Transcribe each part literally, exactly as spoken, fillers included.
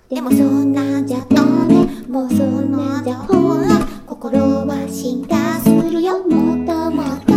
でもそんなんじゃダメ、もうそんなんじゃほら心は進化するよ、もっともっと。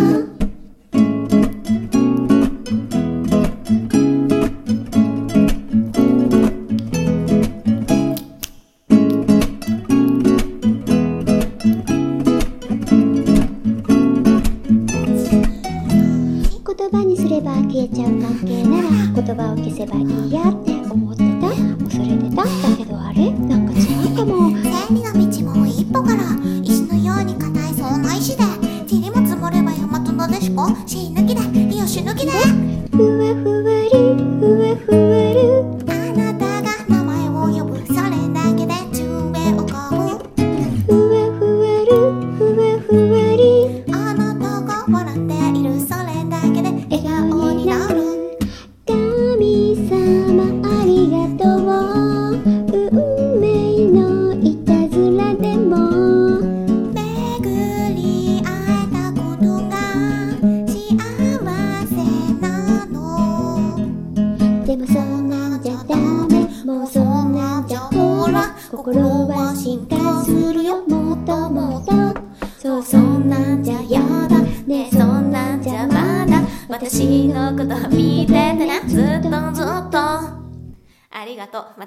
言葉にすれば消えちゃう関係なら言葉を消せばいいやって思ってた、恐れてた。だけどあれなんか違うかも。 千里の道もう一歩から石のように硬いそんな石で塵も積もれば山となでしこ死ぬ気でよし抜きでふわふわりふわふわる、 あなたが名前を呼ぶそれだけで宙へ浮かぶふわふわるふわふわり、 あなたが笑っているそれだけで笑顔になる。 神様ありがとう、運命のいたずらでも巡り会えたことが幸せなの。 でもそんなんじゃダメ、もうそんなんじゃほら心は進化するよ、もっともっと。そうそんなんじゃやだね、そんなんじゃまだ私のこと見ててな、ずっとずっとありがとう。